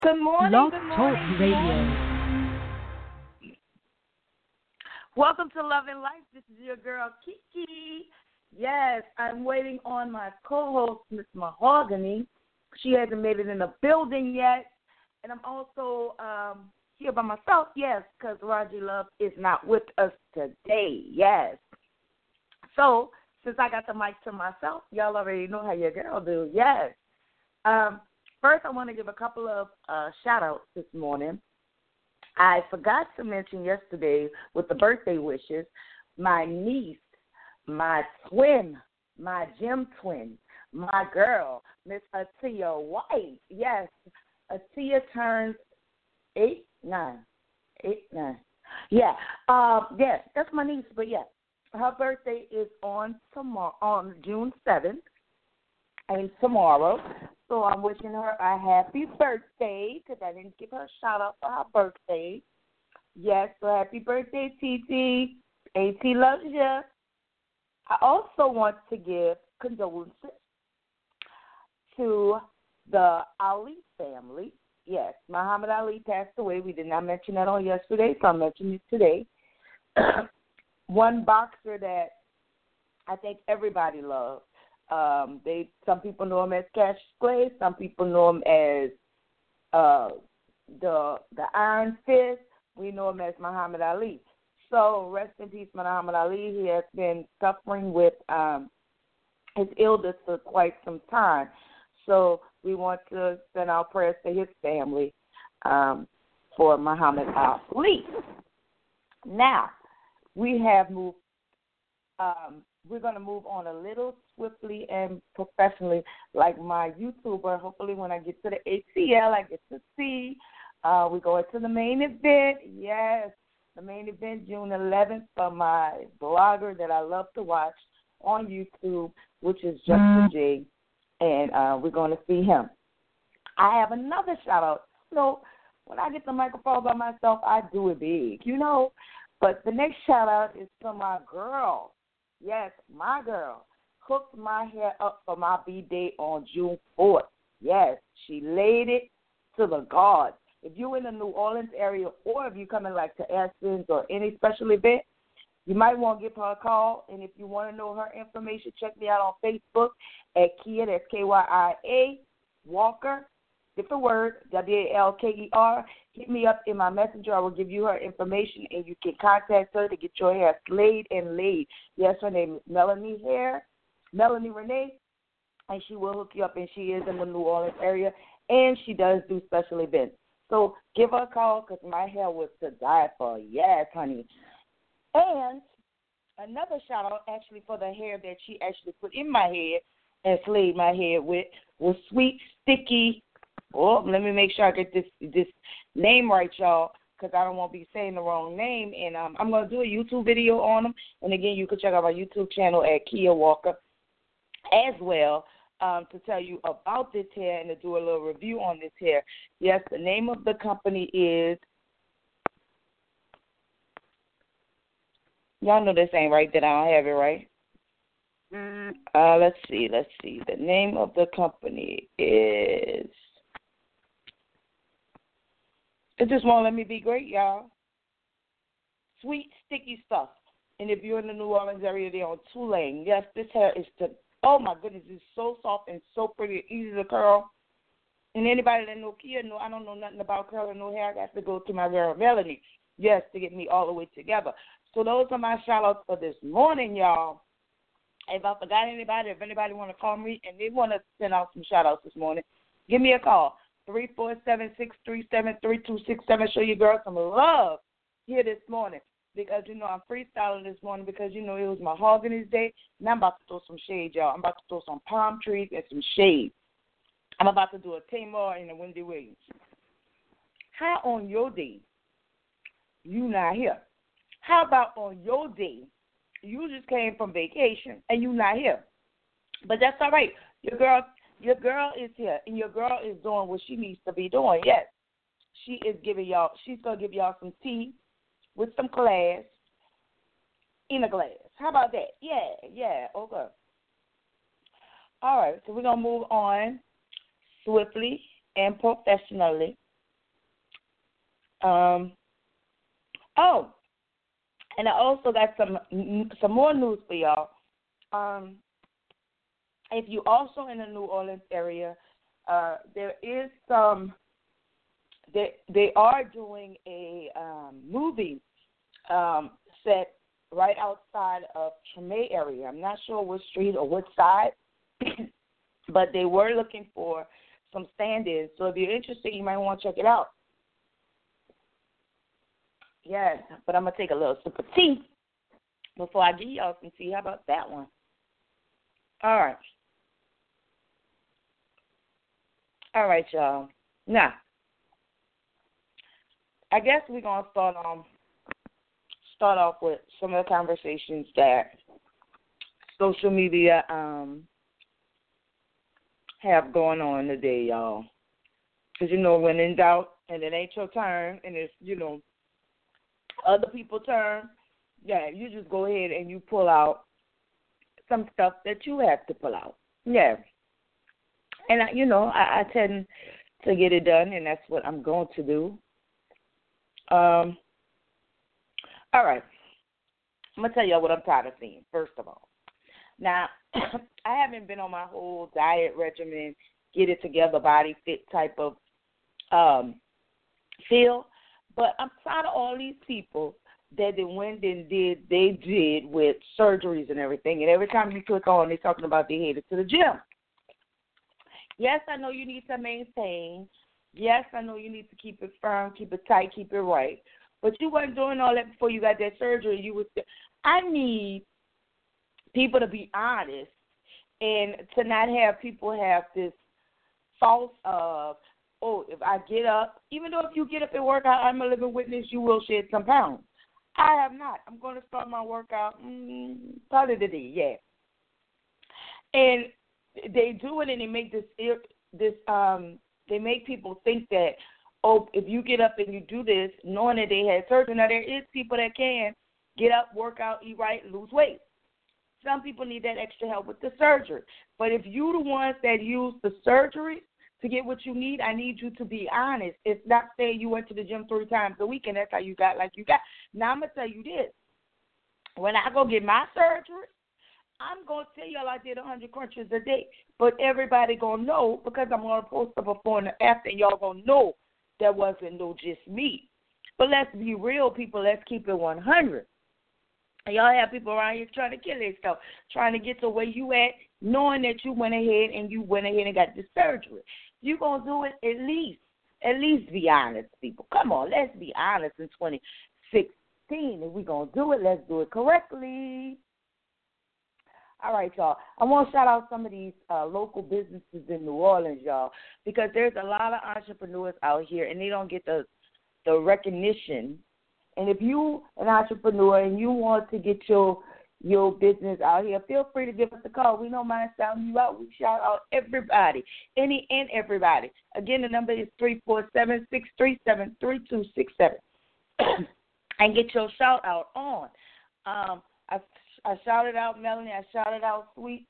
Good morning, Blog good Talk morning, good morning. Radio. Welcome to Love and Life. This is your girl, Kiki. Yes, I'm waiting on my co-host, Miss Mahogany. She hasn't made it in the building yet. And I'm also here by myself, yes, because Raji Love is not with us today, yes. So, since I got the mic to myself, y'all already know how your girl do, yes. First, I want to give a couple of shout-outs this morning. I forgot to mention yesterday with the birthday wishes, my niece, my twin, my gym twin, my girl, Miss Atia White. Yes, Atia turns 9. Yeah, yes, that's my niece, but yeah, her birthday is on June 7th, and tomorrow. So I'm wishing her a happy birthday because I didn't give her a shout-out for her birthday. Yes, so happy birthday, TT. AT loves you. I also want to give condolences to the Ali family. Yes, Muhammad Ali passed away. We did not mention that on yesterday, so I'm mentioning it today. One boxer that I think everybody loves. Some people know him as Cassius Clay. Some people know him as the Iron Fist. We know him as Muhammad Ali. So rest in peace, Muhammad Ali. He has been suffering with his illness for quite some time. So we want to send our prayers to his family for Muhammad Ali. Now we have moved. We're going to move on a little swiftly and professionally, like my YouTuber. Hopefully when I get to the ATL, I get to see. We go into the main event. Yes, the main event, June 11th, for my blogger that I love to watch on YouTube, which is Justin J. And we're going to see him. I have another shout-out. When I get the microphone by myself, I do it big, But the next shout-out is to my girl. Yes, my girl hooked my hair up for my B-Day on June 4th. Yes, she laid it to the gods. If you're in the New Orleans area or if you're coming like to Athens or any special event, you might want to give her a call. And if you want to know her information, check me out on Facebook at Kia, that's K-Y-I-A, Walker, different word, W-A-L-K-E-R. Hit me up in my messenger. I will give you her information, and you can contact her to get your hair slayed and laid. Yes, her name is Melanie Renee, and she will hook you up, and she is in the New Orleans area, and she does do special events. So give her a call because my hair was to die for. Yes, honey. And another shout-out actually for the hair that she actually put in my head and slayed my hair with was Sweet Sticky. Oh, let me make sure I get this name right, y'all, because I don't want to be saying the wrong name. And I'm going to do a YouTube video on them. And, again, you can check out my YouTube channel at Kia Walker as well to tell you about this hair and to do a little review on this hair. Yes, the name of the company is, y'all know this ain't right that I don't have it right. Let's see. The name of the company is... It just won't let me be great, y'all. Sweet Sticky Stuff. And if you're in the New Orleans area, they're on Tulane. Yes, this hair is oh my goodness, it's so soft and so pretty, easy to curl. And anybody that know Kia I don't know nothing about curling no hair. I got to go to my girl Melanie, yes, to get me all the way together. So those are my shout-outs for this morning, y'all. If I forgot anybody, if anybody want to call me and they want to send out some shout-outs this morning, give me a call. 347-637-3267. Show your girl some love here this morning because, I'm freestyling this morning because, it was Mahogany's day. Now I'm about to throw some shade, y'all. I'm about to throw some palm trees and some shade. I'm about to do a Tamar and a Wendy Williams. How on your day you not here? How about on your day you just came from vacation and you not here? But that's all right. Your girl is here, and your girl is doing what she needs to be doing. Yes, she's going to give y'all some tea with some class in a glass. How about that? Yeah, okay. All right, so we're going to move on swiftly and professionally Um, oh, and I also got some more news for y'all. Um, if you also in the New Orleans area, there is some. They are doing a movie set right outside of Treme area. I'm not sure which street or which side, but they were looking for some stand-ins. So if you're interested, you might want to check it out. Yes, but I'm going to take a little sip of tea before I give y'all some tea. How about that one? All right. All right, y'all. Now, I guess we're going to start off with some of the conversations that social media have going on today, y'all. Because, when in doubt and it ain't your turn and it's, other people's turn, yeah, you just go ahead and you pull out some stuff that you have to pull out. Yeah. And, I tend to get it done, and that's what I'm going to do. All right. I'm going to tell y'all what I'm tired of seeing, first of all. Now, I haven't been on my whole diet regimen, get it together, body fit type of feel, but I'm tired of all these people that they went and did with surgeries and everything, and every time you click on, they're talking about they headed to the gym. Yes, I know you need to maintain. Yes, I know you need to keep it firm, keep it tight, keep it right. But you weren't doing all that before you got that surgery. I need people to be honest and to not have people have this false of, if I get up, even though if you get up and work out, I'm a living witness, you will shed some pounds. I have not. I'm going to start my workout probably today, yeah. And they do it and they make they make people think that, if you get up and you do this, knowing that they had surgery. Now, there is people that can get up, work out, eat right, lose weight. Some people need that extra help with the surgery. But if you're the ones that use the surgery to get what you need, I need you to be honest. It's not saying you went to the gym 3 times a week and that's how you got like you got. Now, I'm going to tell you this. When I go get my surgery, I'm going to tell y'all I did 100 crunches a day. But everybody going to know because I'm going to post a before and after, and y'all going to know that wasn't no just me. But let's be real, people. Let's keep it 100. And y'all have people around here trying to kill themselves, trying to get to where you at, knowing that you went ahead and got the surgery. You're going to do it at least be honest, people. Come on, let's be honest in 2016. If we're going to do it, let's do it correctly. All right, y'all. I want to shout out some of these local businesses in New Orleans, y'all, because there's a lot of entrepreneurs out here, and they don't get the recognition. And if you an entrepreneur and you want to get your business out here, feel free to give us a call. We don't mind shouting you out. We shout out everybody, any and everybody. Again, the number is 347-637-3267. And get your shout out on. I shouted out Melanie. I shouted out Sweet,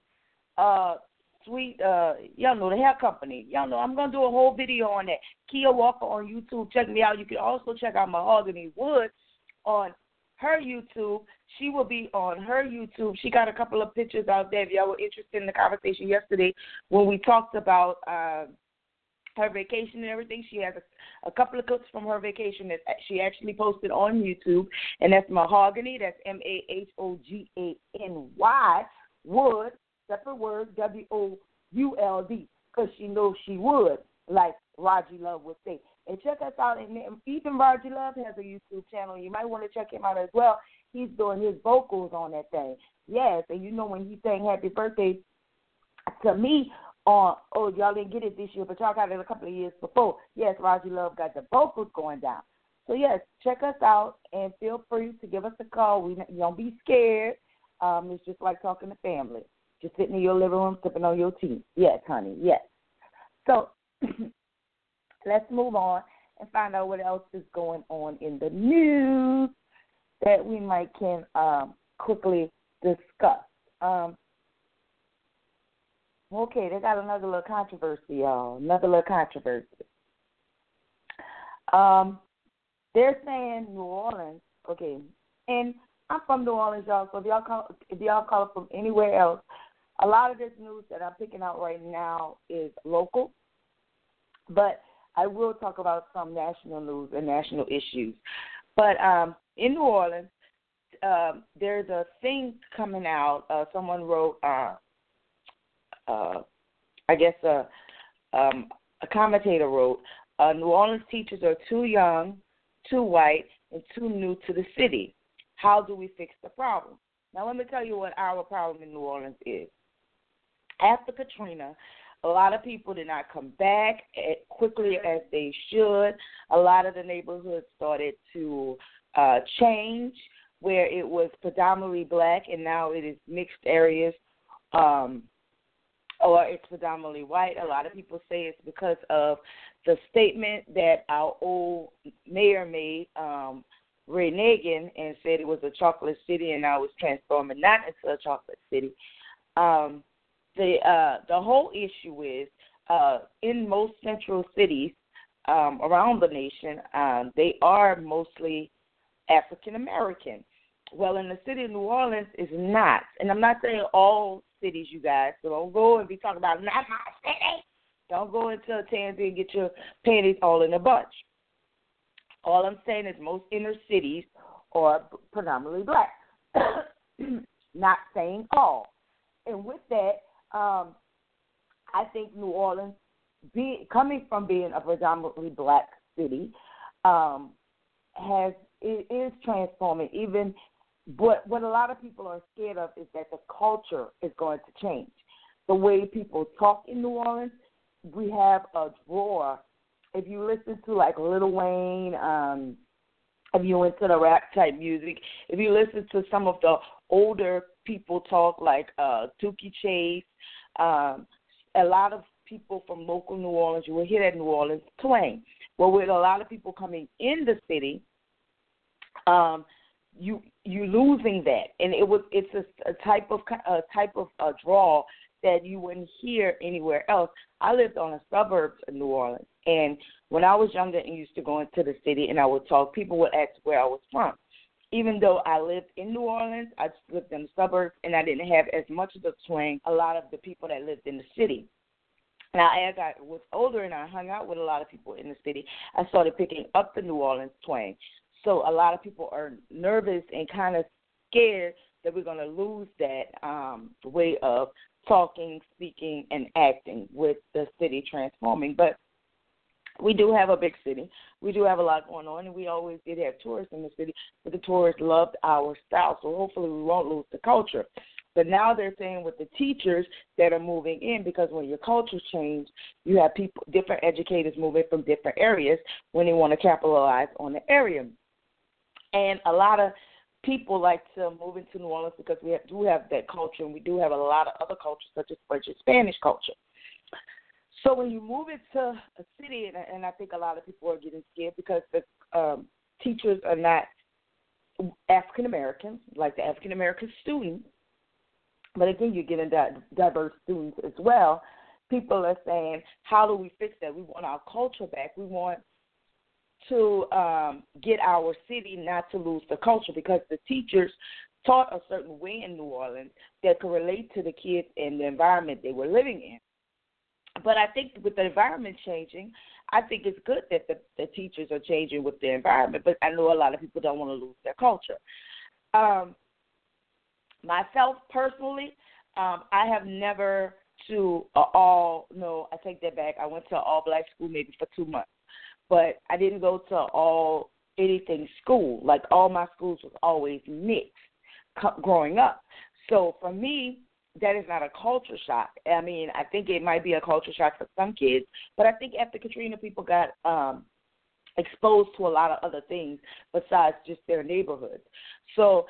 y'all know the hair company. Y'all know I'm going to do a whole video on that. Kia Walker on YouTube. Check me out. You can also check out Mahogany Wood on her YouTube. She will be on her YouTube. She got a couple of pictures out there if y'all were interested in the conversation yesterday when we talked about her vacation and everything. She has a couple of clips from her vacation that she actually posted on YouTube, and that's Mahogany. That's Mahogany, Wood, separate word, Would, because she knows she would, like Raji Love would say. And check us out, and even Raji Love has a YouTube channel. You might want to check him out as well. He's doing his vocals on that thing. Yes, and when he sang happy birthday to me, y'all didn't get it this year, but y'all got it a couple of years before. Yes, Raji Love got the vocals going down. So, yes, check us out and feel free to give us a call. You don't be scared. It's just like talking to family. Just sitting in your living room, sipping on your tea. Yes, honey, yes. So, let's move on and find out what else is going on in the news that we can quickly discuss. Okay, they got another little controversy, y'all. Another little controversy. They're saying New Orleans, okay, and I'm from New Orleans, y'all. So if y'all call from anywhere else, a lot of this news that I'm picking out right now is local, but I will talk about some national news and national issues. But in New Orleans, there's a thing coming out. Someone wrote, I guess a commentator wrote, New Orleans teachers are too young, too white, and too new to the city. How do we fix the problem? Now, let me tell you what our problem in New Orleans is. After Katrina, a lot of people did not come back as quickly as they should. A lot of the neighborhoods started to change, where it was predominantly black, and now it is mixed areas, or it's predominantly white. A lot of people say it's because of the statement that our old mayor made, Ray Nagin, and said it was a chocolate city, and now it's transforming not into a chocolate city. The whole issue is in most central cities around the nation, they are mostly African American. Well, in the city of New Orleans, it's not. And I'm not saying all cities, you guys. So don't go and be talking about not my city. Don't go into a tansy and get your panties all in a bunch. All I'm saying is most inner cities are predominantly black. Not saying all. And with that, I think New Orleans, coming from being a predominantly black city, is transforming. Even what a lot of people are scared of is that the culture is going to change. The way people talk in New Orleans, we have a drawer. If you listen to like Lil Wayne, if you into the rap type music, if you listen to some of the older people talk like Dookie Chase, a lot of people from local New Orleans, you will hear that New Orleans twang. Well, with a lot of people coming in the city, you losing that, and it's a type of draw that you wouldn't hear anywhere else. I lived on the suburbs of New Orleans, and when I was younger and used to go into the city and I would talk, people would ask where I was from. Even though I lived in New Orleans, I just lived in the suburbs, and I didn't have as much of the twang a lot of the people that lived in the city. Now, as I was older and I hung out with a lot of people in the city, I started picking up the New Orleans twang. So a lot of people are nervous and kind of scared that we're going to lose that way of talking, speaking, and acting with the city transforming. But we do have a big city. We do have a lot going on, and we always did have tourists in the city, but the tourists loved our style, so hopefully we won't lose the culture. But now they're saying with the teachers that are moving in, because when your culture change, you have people, different educators moving from different areas when they want to capitalize on the area. And a lot of people like to move into New Orleans because we do have that culture, and we do have a lot of other cultures, such as French and Spanish culture. So when you move into a city, and I think a lot of people are getting scared because the teachers are not African Americans, like the African American students, but again, you're getting diverse students as well. People are saying, how do we fix that? We want our culture back. We want to get our city not to lose the culture, because the teachers taught a certain way in New Orleans that could relate to the kids and the environment they were living in. But I think with the environment changing, I think it's good that the teachers are changing with the environment, but I know a lot of people don't want to lose their culture. Myself, personally, I have never I take that back. I went to an all-black school maybe for 2 months, but I didn't go to anything school. Like, all my schools was always mixed growing up. So for me, that is not a culture shock. I mean, I think it might be a culture shock for some kids, but I think after Katrina, people got exposed to a lot of other things besides just their neighborhoods. So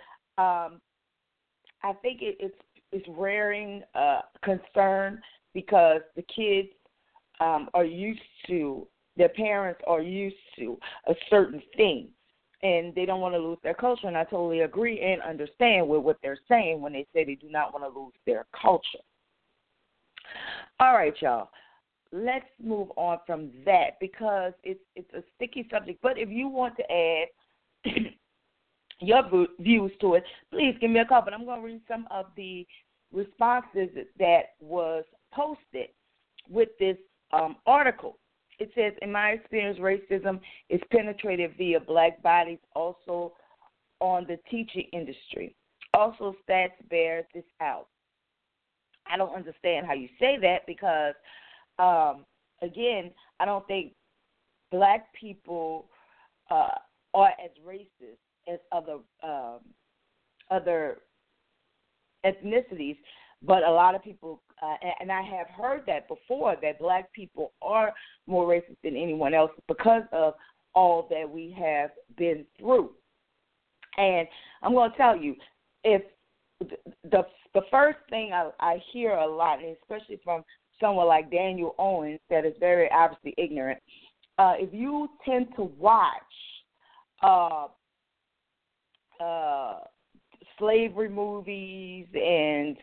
I think it's rearing concern, because the kids are used to, their parents are used to a certain thing, and they don't want to lose their culture. And I totally agree and understand with what they're saying when they say they do not want to lose their culture. All right, y'all. let's move on from that because it's a sticky subject. But if you want to add your views to it, please give me a call. But I'm going to read some of the responses that was posted with this article. It says, in my experience, racism is penetrated via black bodies, also on the teaching industry. Also, stats bear this out. I don't understand how you say that because, again, I don't think black people are as racist as other ethnicities, but a lot of people, and I have heard that before, that black people are more racist than anyone else because of all that we have been through. And I'm going to tell you, if the first thing I hear a lot, and especially from someone like Daniel Owens that is very obviously ignorant, if you tend to watch slavery movies and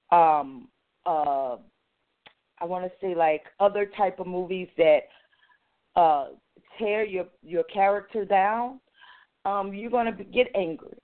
I want to say like other type of movies that tear your character down, you're going to get angry.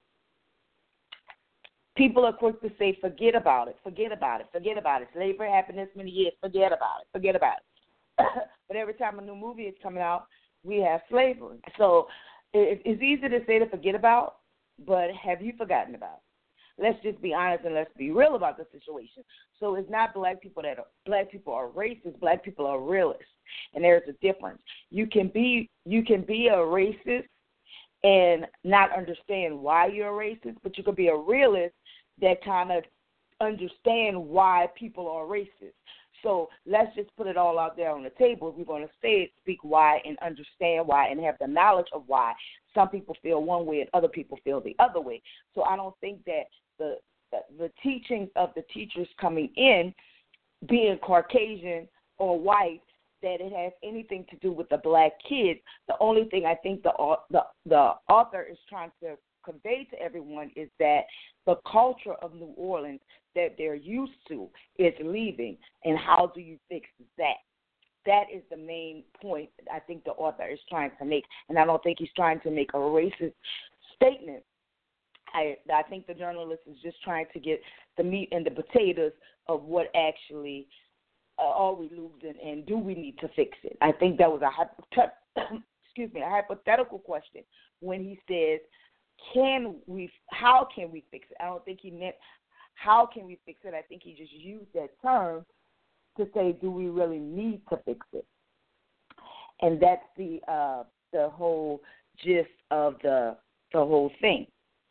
People are quick to say, forget about it. Slavery happened this many years. Forget about it. But every time a new movie is coming out, we have slavery. So it's easy to say to forget about, but have you forgotten about it? Let's just be honest and let's be real about the situation. So it's not black people are racist. Black people are realists, and there's a difference. You can be a racist and not understand why you're a racist, but you could be a realist that kind of understand why people are racist. So let's just put it all out there on the table. If we're going to say it, speak why, and understand why, and have the knowledge of why some people feel one way and other people feel the other way. So I don't think that the teachings of the teachers coming in, being Caucasian or white, that it has anything to do with the black kids. The only thing I think the author is trying to convey to everyone is that the culture of New Orleans that they're used to is leaving, and how do you fix that? That is the main point I think the author is trying to make, and I don't think he's trying to make a racist statement. I think the journalist is just trying to get the meat and the potatoes of what actually are we losing, and do we need to fix it? I think that was a hypothetical question when he says, how can we fix it? I don't think he meant how can we fix it. I think he just used that term to say, do we really need to fix it? And that's the whole gist of the whole thing.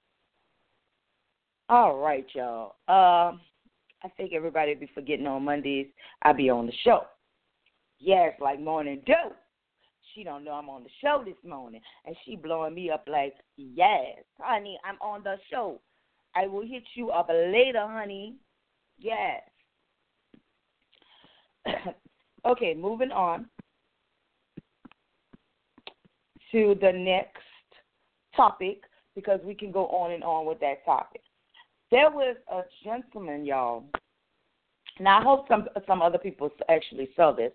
All right, y'all. I think everybody be forgetting on Mondays I be on the show. Yes, like Morning Dope. She don't know I'm on the show this morning, and she blowing me up like, yes, honey, I'm on the show. I will hit you up later, honey. Yes. Okay, moving on to the next topic, because we can go on and on with that topic. There was a gentleman, y'all. Now, I hope some other people actually saw this.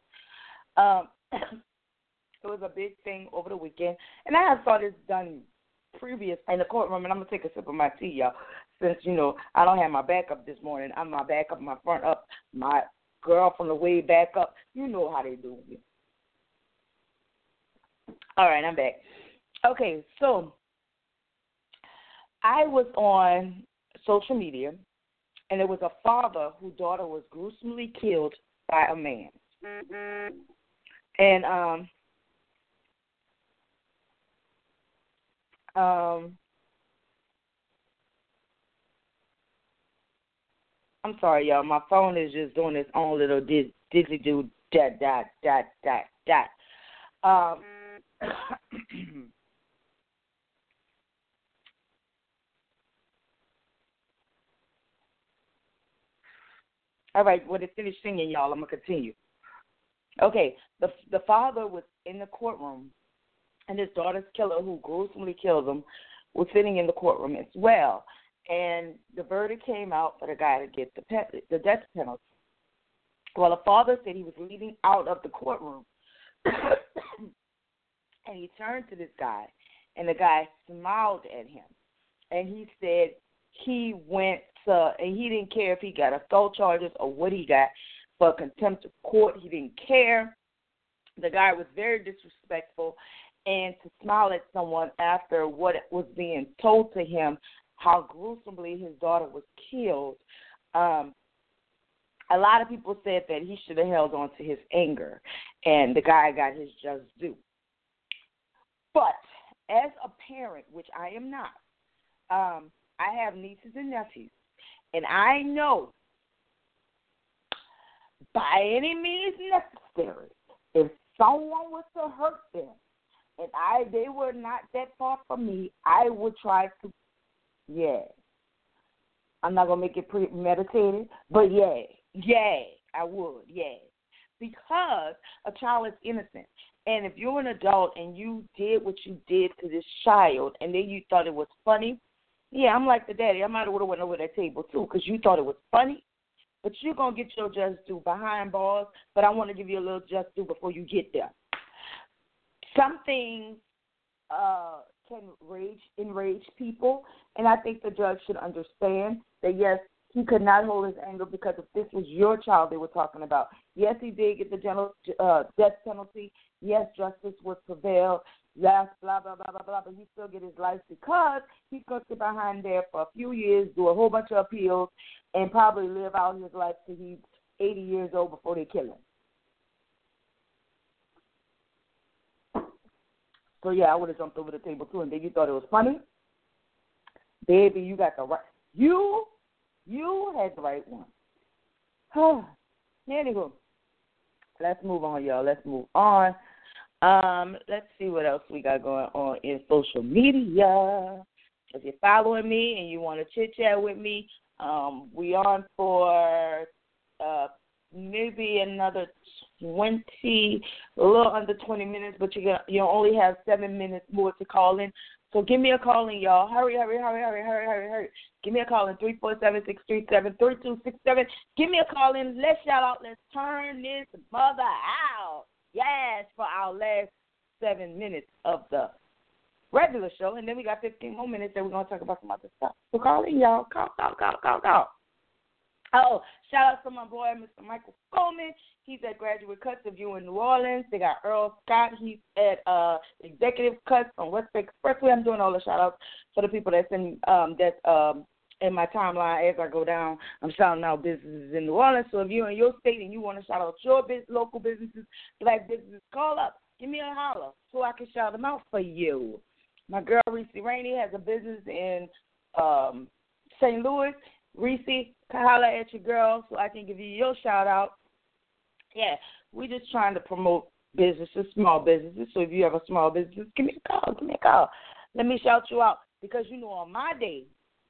It was a big thing over the weekend, and I saw this done previous in the courtroom, and I'm going to take a sip of my tea, y'all, since, I don't have my back up this morning. I'm my back up, my front up, my girl from the way back up. You know how they do it. All right, I'm back. Okay, so I was on social media, and there was a father whose daughter was gruesomely killed by a man. And I'm sorry, y'all. My phone is just doing its own little dizzy do dot. All right, when it finished singing, y'all, I'm going to continue. Okay, the father was in the courtroom, and his daughter's killer, who gruesomely killed him, was sitting in the courtroom as well. And the verdict came out for the guy to get the death penalty. Well, the father said he was leaving out of the courtroom, and he turned to this guy, and the guy smiled at him, and he said he went to, and he didn't care if he got assault charges or what he got for contempt of court. He didn't care. The guy was very disrespectful, and to smile at someone after what was being told to him, how gruesomely his daughter was killed. A lot of people said that he should have held on to his anger, and the guy got his just due. But as a parent, which I am not, I have nieces and nephews, and I know by any means necessary, if someone was to hurt them, and they were not that far from me, I would try to, I'm not going to make it premeditated, but I would, because a child is innocent. And if you're an adult and you did what you did to this child and then you thought it was funny, I'm like the daddy. I might have went over that table too because you thought it was funny. But you're going to get your just due behind bars, but I want to give you a little just due before you get there. Some things can enrage people, and I think the judge should understand that, yes, he could not hold his anger because if this was your child they were talking about. Yes, he did get the death penalty. Yes, justice would prevail. Yes, blah, blah, blah, blah, blah, but he still get his life because he's going to sit behind there for a few years, do a whole bunch of appeals, and probably live out his life till he's 80 years old before they kill him. So, I would have jumped over the table, too, and then you thought it was funny? Baby, you got the right. You had the right one. Anywho, let's move on, y'all. Let's move on. Let's see what else we got going on in social media. If you're following me and you want to chit-chat with me, we on for maybe another 20, a little under 20 minutes, but you only have 7 minutes more to call in. So give me a call in, y'all. Hurry. Give me a call in, 347-637-3267. Give me a call in. Let's shout out. Let's turn this mother out. Yes, for our last 7 minutes of the regular show. And then we got 15 more minutes that we're going to talk about some other stuff. So call in, y'all. Call. Oh, shout out to my boy, Mr. Michael Coleman. He's at Graduate Cuts of You in New Orleans. They got Earl Scott. He's at Executive Cuts on West Bay Expressway. I'm doing all the shout outs for the people that's in my timeline as I go down. I'm shouting out businesses in New Orleans. So if you're in your state and you want to shout out your local businesses, black businesses, call up. Give me a holler so I can shout them out for you. My girl, Reese Rainey, has a business in St. Louis. Reese, holler at your girl so I can give you your shout out. Yeah, we're just trying to promote businesses, small businesses. So if you have a small business, give me a call. Let me shout you out because, on my day,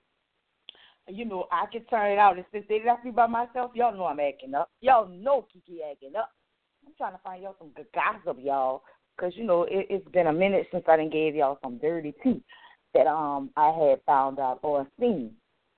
I can turn it out. And since they left me by myself, y'all know I'm acting up. Y'all know Kiki acting up. I'm trying to find y'all some good gossip, y'all, because, it's been a minute since I done gave y'all some dirty tea that I had found out or seen.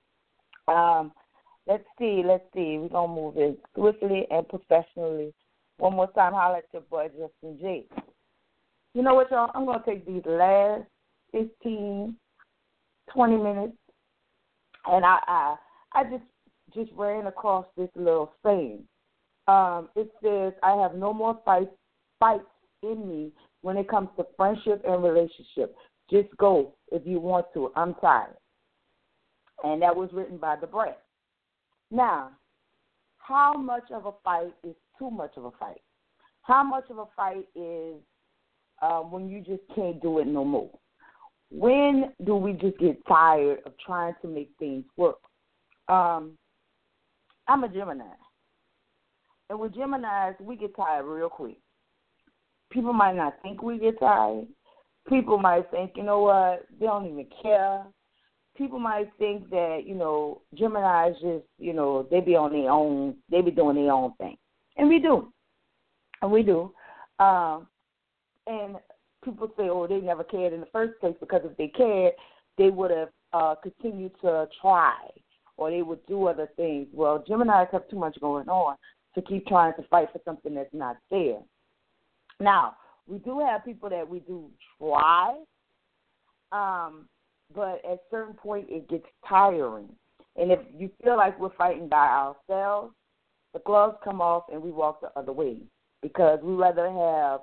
Let's see. We're going to move it swiftly and professionally. One more time, holler at your boy, Justin J. You know what, y'all? I'm going to take these last 15, 20 minutes, and I just ran across this little saying. It says, I have no more fights in me when it comes to friendship and relationship. Just go if you want to. I'm tired. And that was written by the Brat. Now, how much of a fight is too much of a fight? How much of a fight is when you just can't do it no more? When do we just get tired of trying to make things work? I'm a Gemini. And with Geminis, we get tired real quick. People might not think we get tired. People might think, you know what, they don't even care. People might think that, Gemini is just, they be on their own, they be doing their own thing. And we do. And people say, oh, they never cared in the first place because if they cared, they would have continued to try or they would do other things. Well, Geminis have too much going on. to keep trying to fight for something that's not there. Now, we do have people that we do try, but at a certain point it gets tiring. And if you feel like we're fighting by ourselves, the gloves come off and we walk the other way because we rather have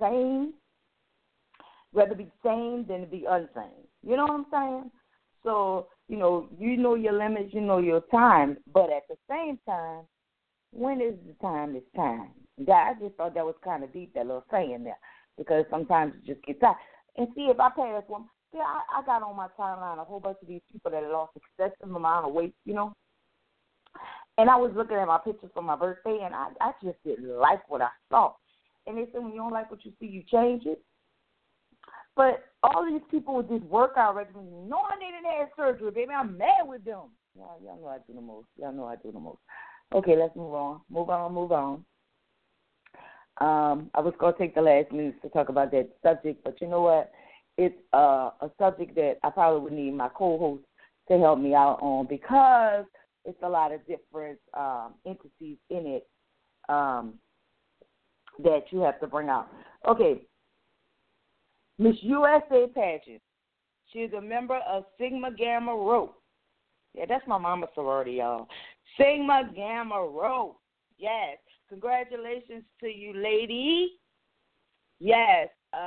rather be sane than to be unsane. You know what I'm saying? So, you know your limits, you know your time, but at the same time, when is the time? It's time. I just thought that was kind of deep, that little saying there, because sometimes it just gets tired. And see, if I pass one, I got on my timeline a whole bunch of these people that lost excessive amount of weight, and I was looking at my pictures for my birthday, and I just didn't like what I saw. And they said when you don't like what you see, you change it. But all these people with this workout regimen, knowing they didn't have surgery, baby, I'm mad with them. Y'all know I do the most. Okay, let's move on. I was going to take the last minutes to talk about that subject, but you know what? It's a subject that I probably would need my co-host to help me out on because it's a lot of different entities in it that you have to bring out. Okay, Miss USA pageant. She's a member of Sigma Gamma Rho. Yeah, that's my mama's sorority, y'all. Sigma Gamma Rho. Yes. Congratulations to you, lady. Yes.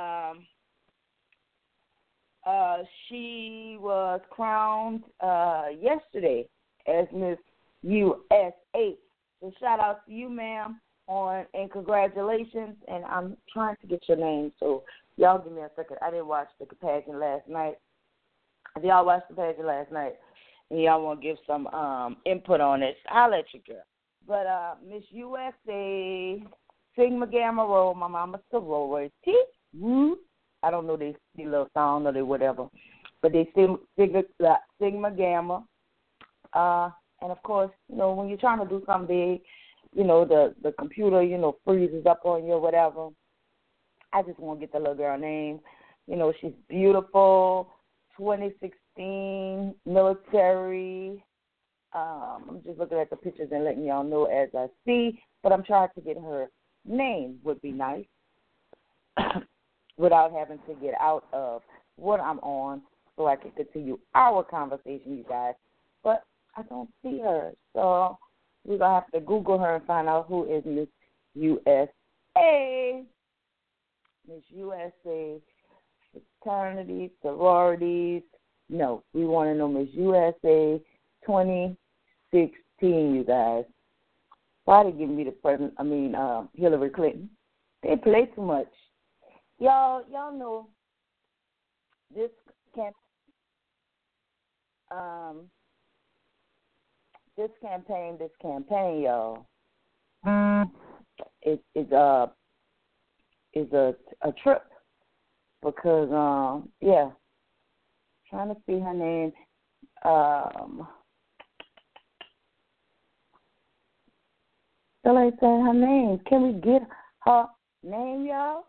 She was crowned yesterday as Miss USA. So shout out to you, ma'am, and congratulations. And I'm trying to get your name, so y'all give me a second. I didn't watch the pageant last night. If y'all watched the pageant last night and y'all want to give some input on it, I'll let you go. But Miss USA, Sigma Gamma Rho, my mama's sorority. I don't know they little song or they whatever, but they Sigma Gamma. And of course, when you're trying to do something big, the computer, freezes up on you or whatever. I just want to get the little girl name. She's beautiful. 2016 military. I'm just looking at the pictures and letting y'all know as I see, but I'm trying to get her name would be nice without having to get out of what I'm on so I can continue our conversation, you guys. But I don't see her, so we're going to have to Google her and find out who is Miss USA. Miss USA, fraternity, sororities. No, we want to know Miss USA 2016, you guys. Why they giving me Hillary Clinton? They play too much. Y'all know this campaign, y'all. Is a trip because trying to see her name. Still ain't saying her name. Can we get her name, y'all?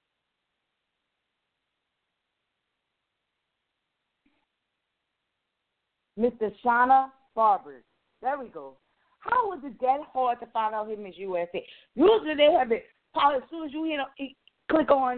Mr. Shauna Barber. There we go. How was it that hard to find out him as USA? Usually they have it. Probably as soon as you click on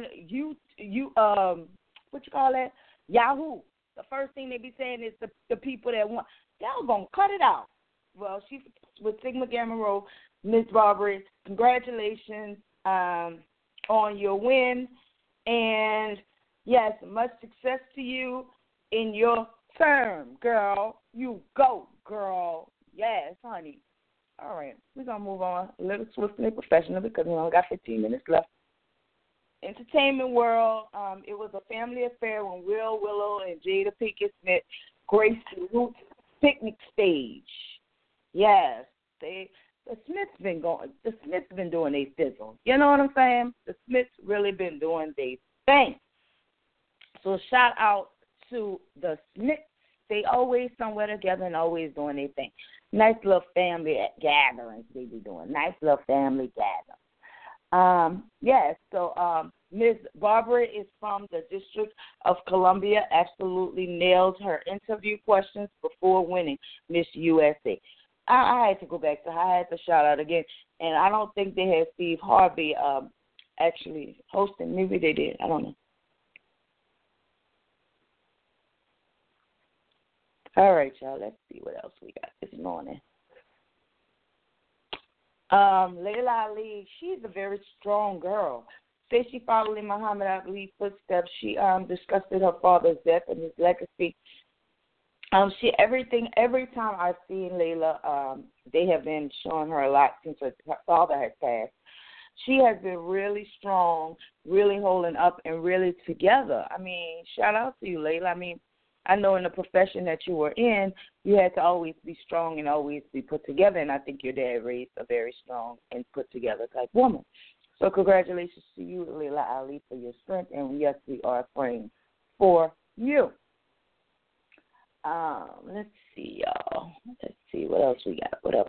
what you call that? Yahoo. The first thing they be saying is the people that want. Y'all gonna cut it out. Well, she's with Sigma Gamma Rho. Miss Barbary, congratulations on your win. And, yes, much success to you in your term, girl. You go, girl. Yes, honey. All right, we're going to move on a little swiftly and professional because we only got 15 minutes left. Entertainment world, it was a family affair when Will Willow and Jada Pinkett Smith graced the Roots picnic stage. Yes, the Smiths been doing their fizzle. You know what I'm saying? The Smiths really been doing their thing. So shout out to the Smiths. They always somewhere together and always doing their thing. Nice little family gatherings they be doing. Nice little family gatherings. So Ms. Barbara is from the District of Columbia. Absolutely nailed her interview questions before winning Miss USA. I had to go back to her. I had to shout out again. And I don't think they had Steve Harvey actually hosting. Maybe they did. I don't know. All right, y'all. Let's see what else we got this morning. Layla Ali, she's a very strong girl. Says she followed in Muhammad Ali's footsteps. She discussed her father's death and his legacy. Every time I've seen Layla, they have been showing her a lot since her father has passed. She has been really strong, really holding up, and really together. I mean, shout out to you, Layla. I mean, I know in the profession that you were in, you had to always be strong and always be put together, and I think your dad raised a very strong and put together type woman. So congratulations to you, Layla Ali, for your strength, and yes, we are praying for you. Let's see, y'all. Let's see what else we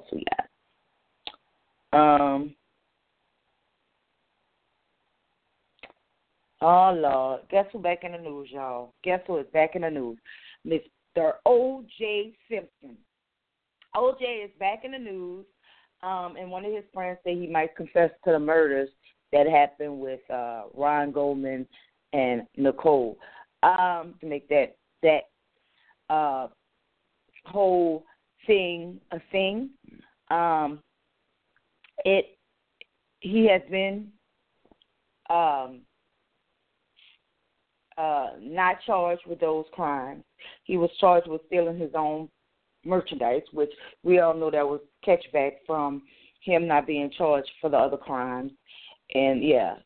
got. Oh, Lord. Guess who's back in the news, y'all? Guess who is back in the news? Mr. O.J. Simpson. O.J. is back in the news, and one of his friends said he might confess to the murders that happened with Ron Goldman and Nicole. To make that whole thing a thing, he has been not charged with those crimes. He was charged with stealing his own merchandise, which we all know that was catchback from him not being charged for the other crimes. And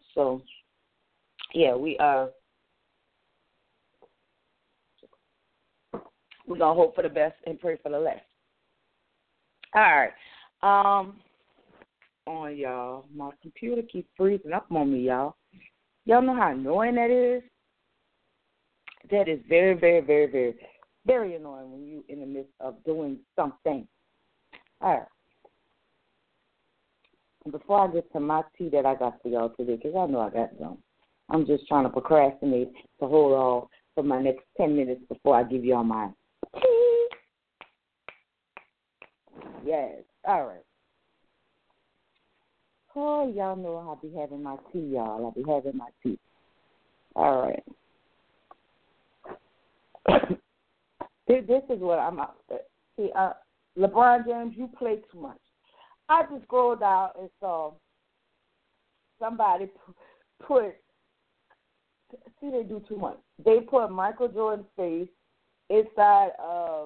we're gonna hope for the best and pray for the less. All right. On y'all, my computer keeps freezing up on me, y'all. Y'all know how annoying that is? That is very, very, very, very, very annoying when you're in the midst of doing something. All right. Before I get to my tea that I got for y'all today, because I know I got some, I'm just trying to procrastinate to hold off for my next 10 minutes before I give y'all my tea. Yes. All right. Oh, y'all know I'll be having my tea, y'all. I'll be having my tea. All right. This is what I'm out there. See, LeBron James, you play too much. I just scrolled out and saw somebody put, see, they do too much. They put Michael Jordan's face inside of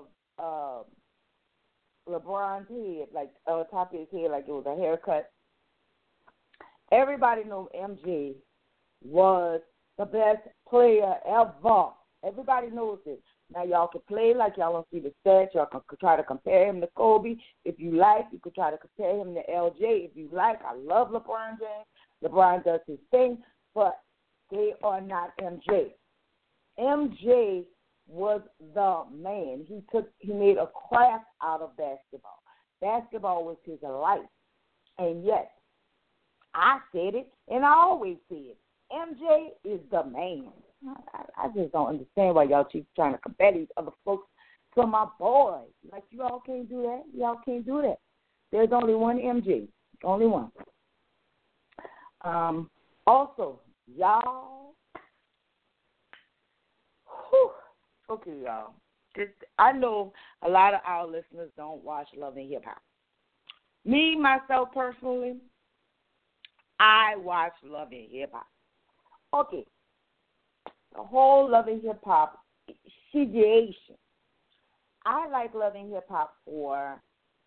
LeBron's head, like on top of his head, like it was a haircut. Everybody knows MJ was the best player ever. Everybody knows this. Now, y'all can play like y'all don't see the stats. Y'all can try to compare him to Kobe if you like. You could try to compare him to LJ if you like. I love LeBron James. LeBron does his thing, but they are not MJ. MJ was the man. He made a craft out of basketball. Basketball was his life. And yes, I said it, and I always say it. MJ is the man. I just don't understand why y'all keep trying to compare these other folks to my boy. Like, you all can't do that. Y'all can't do that. There's only one MJ. Only one. Also, y'all. Okay, y'all. I know a lot of our listeners don't watch Love and Hip Hop. Me, myself, personally, I watch Love and Hip Hop. Okay. The whole Love and Hip Hop situation. I like Love and Hip Hop for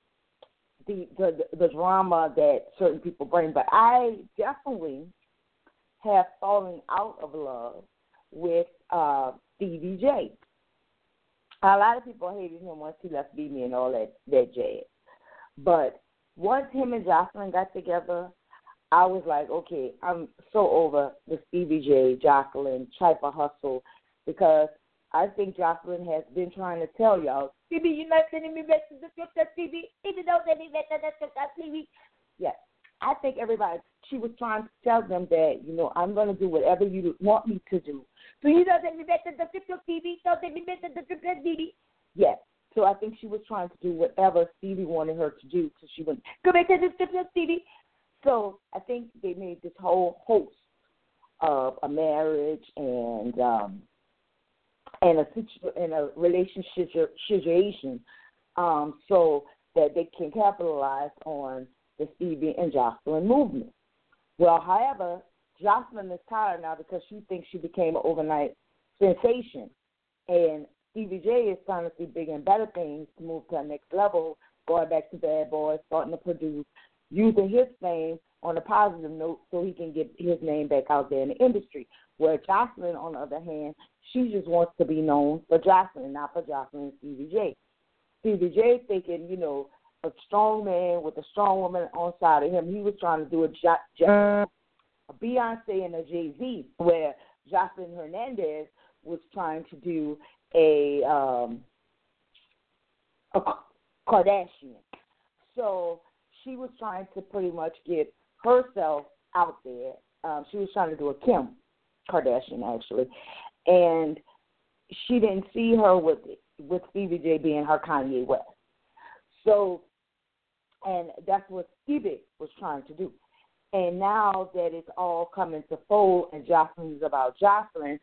the drama that certain people bring, but I definitely have fallen out of love with Stevie J. A lot of people hated him once he left BB and all that jazz. But once him and Jocelyn got together, I was like, okay, I'm so over the Stevie J, Jocelyn type of hustle, because I think Jocelyn has been trying to tell y'all, Stevie, you're not sending me back to the script, Stevie. If you don't send me back to the script, Stevie. Yes, I think she was trying to tell them that, I'm going to do whatever you want me to do. So you don't send me back to the script, Stevie. Don't send me back to the script, Stevie. Yes, So I think she was trying to do whatever Stevie wanted her to do, so she went, go back to this, Stevie. So I think they made this whole host of a marriage and a relationship situation, so that they can capitalize on the Stevie and Jocelyn movement. Well, however, Jocelyn is tired now because she thinks she became an overnight sensation, and Stevie J is trying to see bigger and better things to move to the next level, going back to Bad Boy, starting to produce, using his fame on a positive note so he can get his name back out there in the industry. Where Jocelyn, on the other hand, she just wants to be known for Jocelyn, not for Jocelyn and Stevie J. Stevie J thinking, a strong man with a strong woman on side of him. He was trying to do a Beyonce and a Jay-Z, where Jocelyn Hernandez was trying to do a Kardashian. So she was trying to pretty much get herself out there. She was trying to do a Kim Kardashian, actually. And she didn't see her with Stevie J being her Kanye West. So, and that's what Stevie was trying to do. And now that it's all coming to fold and Jocelyn is about Jocelyn,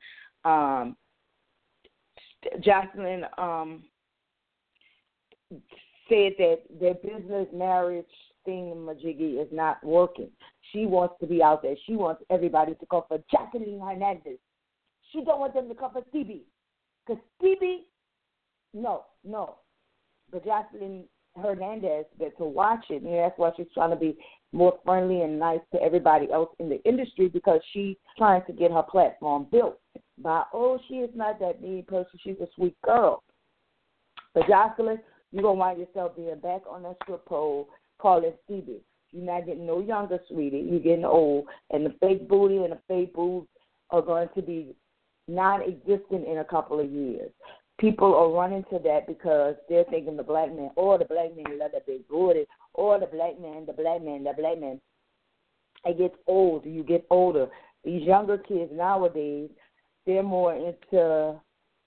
Jocelyn said that their business marriage thingamajiggy is not working. She wants to be out there. She wants everybody to come for Jocelyn Hernandez. She don't want them to come for Stevie. Because Stevie, no. But Jocelyn Hernandez, to watch it, and that's why she's trying to be more friendly and nice to everybody else in the industry, because she's trying to get her platform built by, she is not that mean person. She's a sweet girl. But Jocelyn, you're going to find yourself being back on that strip pole calling Stevie. You're not getting no younger, sweetie. You're getting old. And the fake booty and the fake boobs are going to be non-existent in a couple of years. People are running to that because they're thinking the black man love that big booty, or the black man. It gets old. You get older. These younger kids nowadays, they're more into,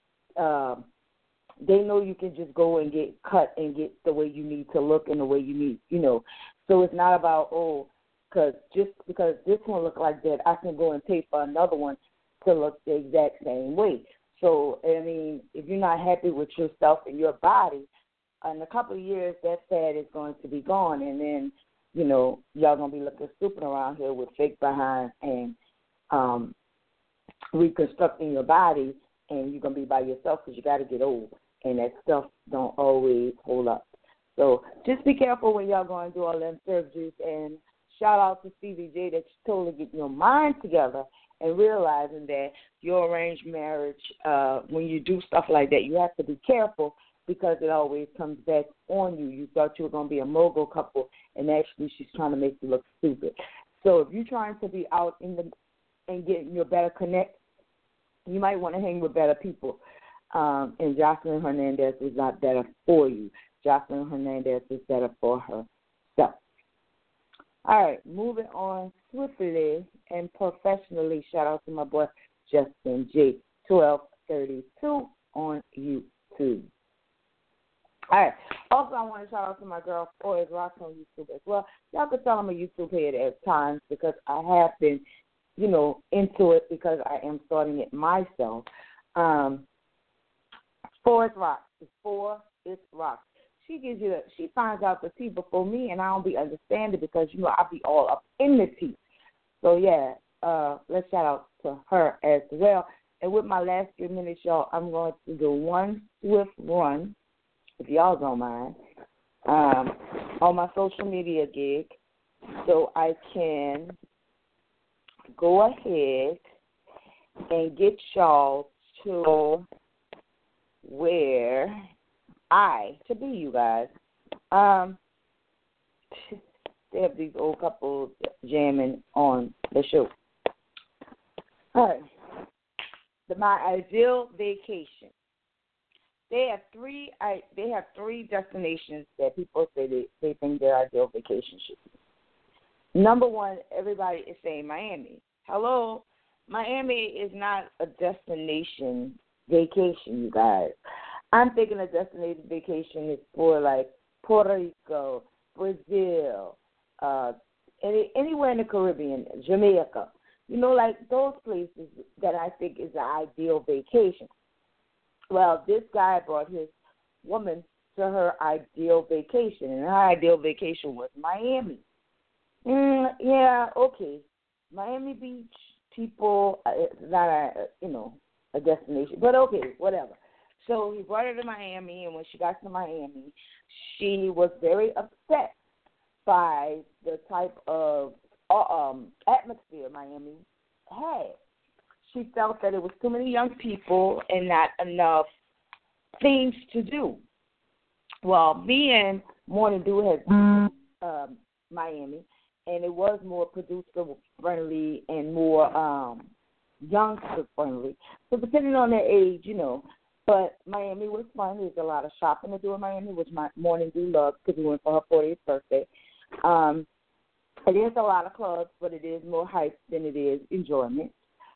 they know you can just go and get cut and get the way you need to look and the way you need, So it's not about, just because this one look like that, I can go and pay for another one to look the exact same way. So, if you're not happy with yourself and your body, in a couple of years, that fad is going to be gone. And then, y'all going to be looking stupid around here with fake behind and reconstructing your body, and you're going to be by yourself because you got to get old. And that stuff don't always hold up. So just be careful when y'all going to do all them surgeries. And shout out to Stevie J that you totally get your mind together and realizing that your arranged marriage, when you do stuff like that, you have to be careful because it always comes back on you. You thought you were going to be a mogul couple, and actually she's trying to make you look stupid. So if you're trying to be out and getting your better connect, you might want to hang with better people. And Jocelyn Hernandez is not better for you. Jocelyn Hernandez is better for herself. All right, moving on swiftly and professionally. Shout out to my boy Justin J. 1232 on YouTube. All right. Also, I want to shout out to my girl Forrest Rocks on YouTube as well. Y'all can tell I'm a YouTube head at times because I have been, into it because I am starting it myself. Forrest Rocks. It's Rocks. She finds out the tea before me, and I don't be understanding because, I be all up in the tea. So, yeah, let's shout out to her as well. And with my last 3 minutes, y'all, I'm going to do one swift run, if y'all don't mind, on my social media gig so I can go ahead and get y'all to where to be, you guys. They have these old couples jamming on the show. All right. My ideal vacation. They have three destinations that people say they think their ideal vacation should be. Number one, everybody is saying Miami. Hello, Miami is not a destination vacation, you guys. I'm thinking a destination vacation is for like Puerto Rico, Brazil, anywhere in the Caribbean, Jamaica. You know, like those places that I think is the ideal vacation. Well, this guy brought his woman to her ideal vacation, and her ideal vacation was Miami. Yeah, okay. Miami Beach, people, not a destination, but okay, whatever. So he brought her to Miami, and when she got to Miami, she was very upset by the type of atmosphere Miami had. She felt that it was too many young people and not enough things to do. Well, me and Morning Dew has Miami, and it was more producer friendly and more youngster friendly. So depending on their age, But Miami was fun. There's a lot of shopping to do in Miami, which my Morning Dew loves because we went for her 40th birthday. It is a lot of clubs, but it is more hype than it is enjoyment.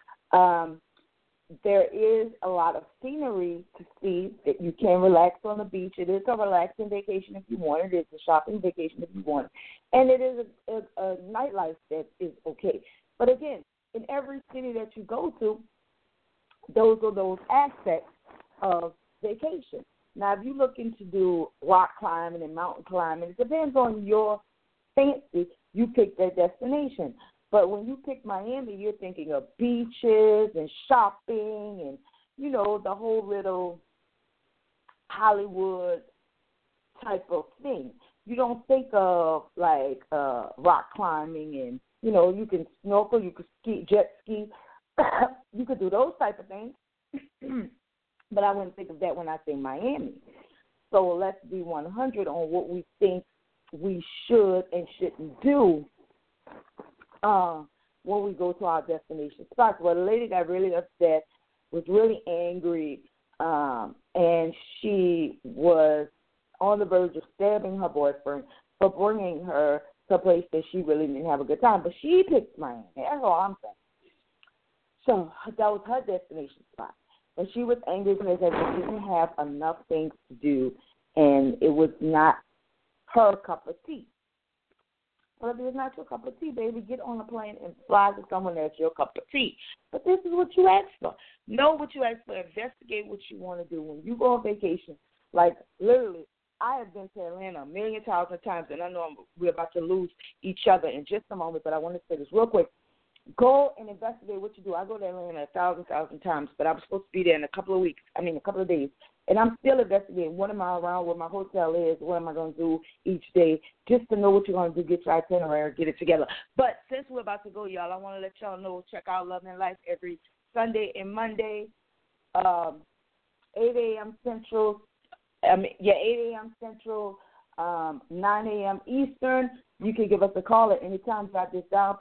There is a lot of scenery to see that you can relax on the beach. It is a relaxing vacation if you want it. It is a shopping vacation if you want it. And it is a nightlife that is okay. But again, in every city that you go to, those are those aspects of vacation. Now, if you're looking to do rock climbing and mountain climbing, it depends on your fancy. You pick that destination. But when you pick Miami, you're thinking of beaches and shopping and, the whole little Hollywood type of thing. You don't think of, like, rock climbing and, you can snorkel, you can ski, jet ski. You could do those type of things. But I wouldn't think of that when I say Miami. So let's be 100 on what we think we should and shouldn't do when we go to our destination spots. Well, the lady got really upset, was really angry, and she was on the verge of stabbing her boyfriend for bringing her to a place that she really didn't have a good time. But she picked Miami. That's all I'm saying. So that was her destination spot. And she was angry because she didn't have enough things to do, and it was not her cup of tea. Well, if it's not your cup of tea, baby, get on a plane and fly to someone that's your cup of tea. But this is what you asked for. Know what you asked for. Investigate what you want to do. When you go on vacation, like literally, I have been to Atlanta a million thousand times, and I know we're about to lose each other in just a moment, but I want to say this real quick. Go and investigate what you do. I go to Atlanta 1,000 times, but I'm supposed to be there in a couple of days. And I'm still investigating what am I around, where my hotel is, what am I going to do each day, just to know what you're going to do, get your itinerary, get it together. But since we're about to go, y'all, I want to let y'all know, check out Love and Life every Sunday and Monday, 8 a.m. Central, 8 a.m. Central, 9 a.m. Eastern. You can give us a call at any time. Jot this down,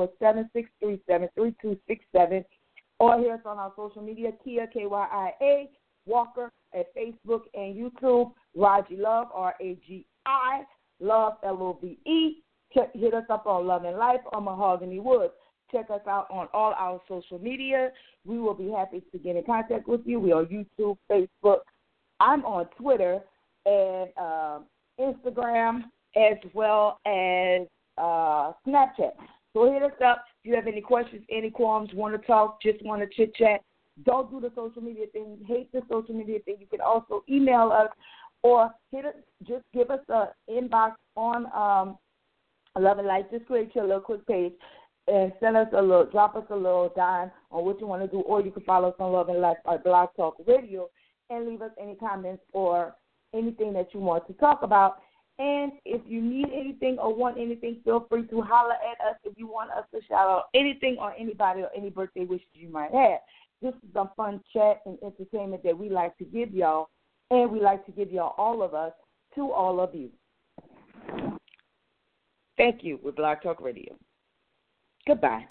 347-637-3267. Or hear us on our social media, Kia, KYIA, Walker at Facebook and YouTube, Raji Love, R-A-G-I, Love, L-O-V-E. Hit us up on Love and Life or Mahogany Woods. Check us out on all our social media. We will be happy to get in contact with you. We are on YouTube, Facebook. I'm on Twitter and Instagram, as well as Snapchat. So hit us up if you have any questions, any qualms, want to talk, just want to chit-chat. Don't do the social media thing. Hate the social media thing. You can also email us or just give us an inbox on Love and Life. Just create your little quick page and drop us a little dime on what you want to do, or you can follow us on Love and Life or Blog Talk Radio and leave us any comments or anything that you want to talk about. And if you need anything or want anything, feel free to holler at us if you want us to shout out anything or anybody or any birthday wishes you might have. This is a fun chat and entertainment that we like to give y'all, and we like to give y'all, all of us, to all of you. Thank you with Blog Talk Radio. Goodbye.